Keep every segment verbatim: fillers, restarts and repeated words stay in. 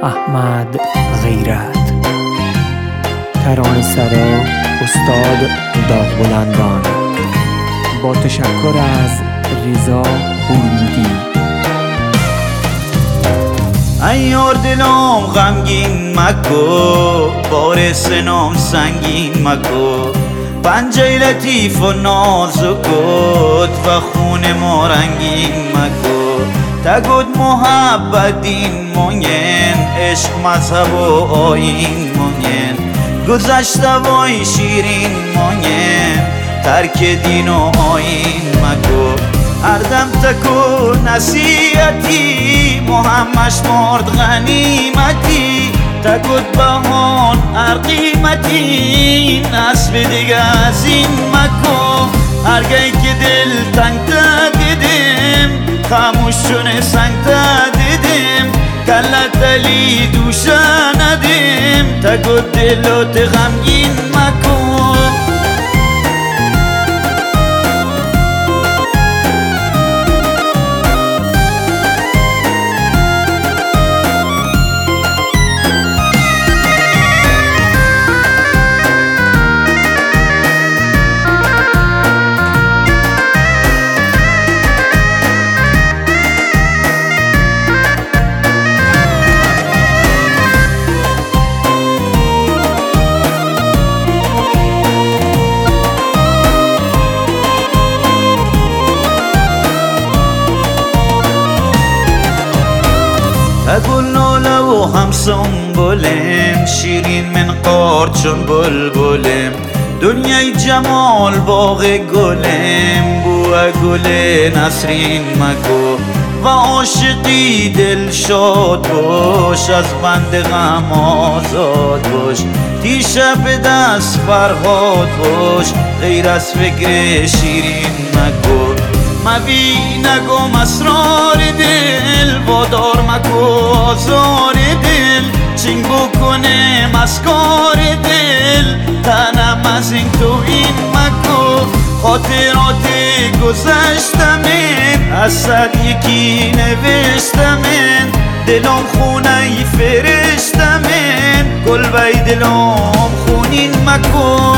احمد غیرت. ترانه سرا استاد داغبلندان، با تشکر از رضا هورمودی. ایار دلم غمگین مکو، بار سنم سنگین مکو، پنجه لطیف و نازکت و خون ما رنگین مکو. تگود محبت دین مونین، عشق مذهب و آیین مونین، گذشته وای شیرین مونین، ترک دین و آیین مکو. هر دم تکو نصیحتی، محمش مرد غنیمتی، تگود بهان هر قیمتی، نصب دیگه از این مکو. هرگاه که دل تنگ تا دیدیم، خاموش چون سنگ تا دیدیم، کلت دلی دوشه ندیم، تگود دلوت غمگین مکو. اگل ناله و هم سنبولم، شیرین من قار چون بلبلم، دنیای جمال باغ گلم، بو گل نسرین مگو. و عاشقی دل شاد باش، از بند غم آزاد باش، تیشه به دست فرهاد باش، غیر از فکر شیرین مگو. مبی نگم اسرار دل، وادار مکو آزار دل، چنگ بکنه مسکار دل، تنم از این تو این مکو. خاطرات گذشتمن، از صد یکی نوشتمن، دلم خونه ای فرشتمن، گل بای دلم خونین مکو.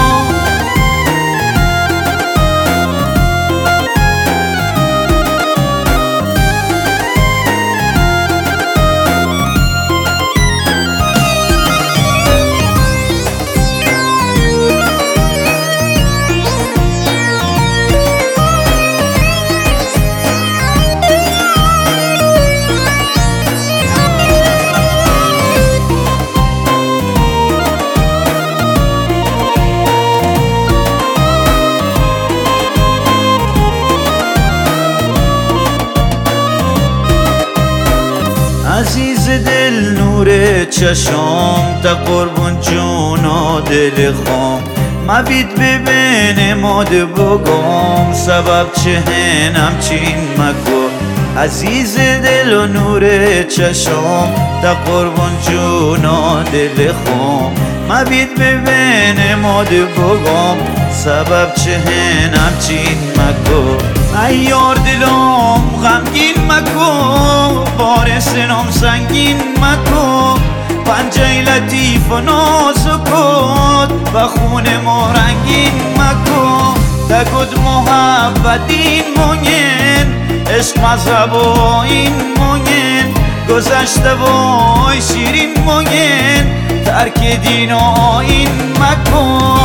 عزیز دل نور چشم، تا قربون جون و دل خام، مبید ببین ماد بگم، سبب چه هنم چین مکو. عزیز دل و نور چشم، تا قربون جون و دل خام، مبید ببین ماد بگم، سبب چه هنم چین مکو. ایار دلم غمگین مکو، بار سنم سنگین مکو، پنجه لطیف و نازکت و خون ما رنگین مکو. تگود محبت دین مونین، عشق مذهب و این مونین، گذشته وای شیرین مونین، ترک دین و آیین مکو.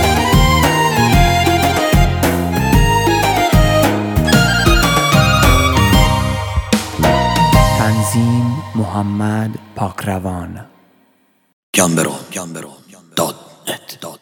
تنظیم محمد پاکروان. گمبرو دات نت